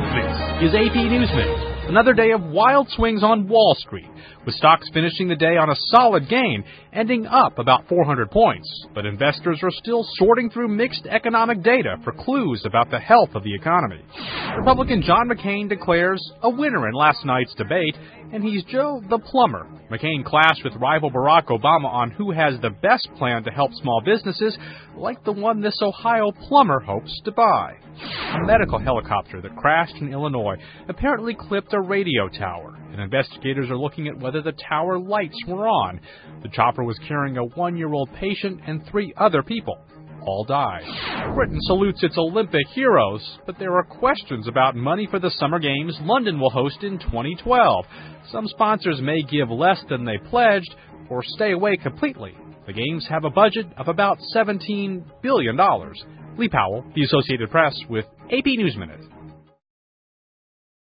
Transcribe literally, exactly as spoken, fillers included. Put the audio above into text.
This is A P News Minute. Another day of wild swings on Wall Street, with stocks finishing the day on a solid gain, ending up about four hundred points. But investors are still sorting through mixed economic data for clues about the health of the economy. Republican John McCain declares a winner in last night's debate, and he's Joe the Plumber. McCain clashed with rival Barack Obama on who has the best plan to help small businesses, like the one this Ohio plumber hopes to buy. A medical helicopter that crashed in Illinois apparently clipped a radio tower, and investigators are looking at whether the tower lights were on. The chopper was carrying a one-year-old patient and three other people. All died. Britain salutes its Olympic heroes, but there are questions about money for the Summer Games London will host in twenty twelve. Some sponsors may give less than they pledged or stay away completely. The Games have a budget of about seventeen billion dollars. Lee Powell, The Associated Press, with A P News Minute.